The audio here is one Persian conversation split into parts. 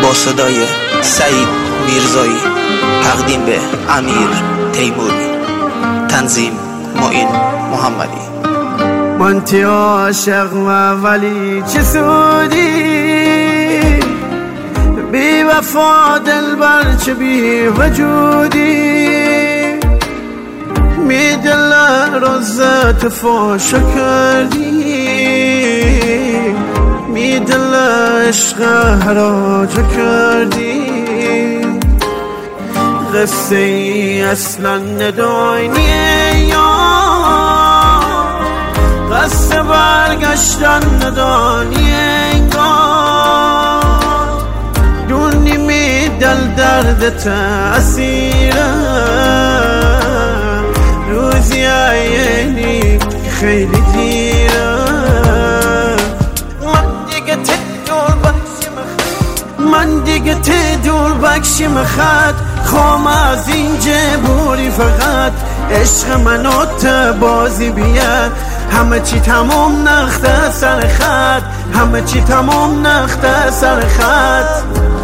با صدای سعید میرزایی، تقدیم به امیر تیموری، تنظیم معین محمدی. من تی عاشق و ولی چه سودی، بی وفا دلبر چه بی وجودی، می دل روزت فاش کردی، می دل عشق حراج کردی. قصه ای اصلا ندانی یا قصه برگشتن ندانی انگار، دونی می دل درد تأثیره، روزی عینی خیلی دیره. من دیگه ته دور بکشیم خط، خوام از این جبوری فقط عشق منو تا بازی بیاد. همه چی تمام نخته سر خط، همه چی تمام نخته سر خط.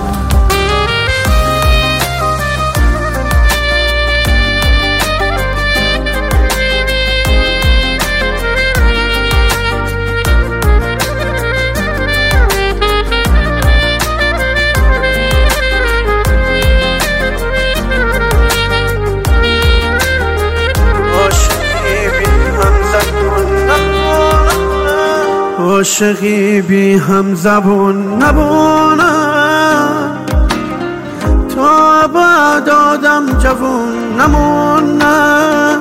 عاشقی بی هم زبون نبونه، تا بعد آدم جوون نمونه.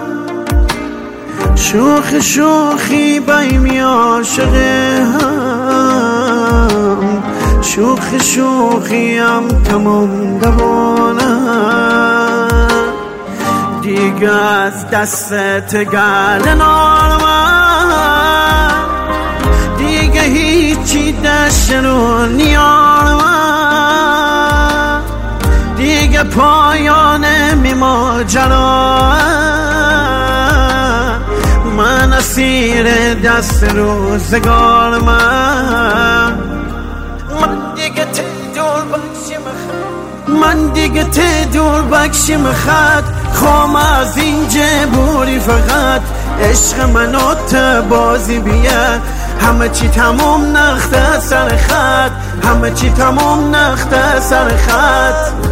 شوخ شوخی بایمی عاشقه هم، شوخ شوخی هم تمام دوانه. دیگه از دستت گل نارمن، دیگه هیچی دست رو نیارم، دیگه پایان ماجرا. من اسیر دست روزگارم، من دیگه ته دور بکشیم خط، خوام از این جبوری فقط عشق منو تا بازی بیاد. همه چی تمام نخته سر خط، همه چی تمام نخته سر خط.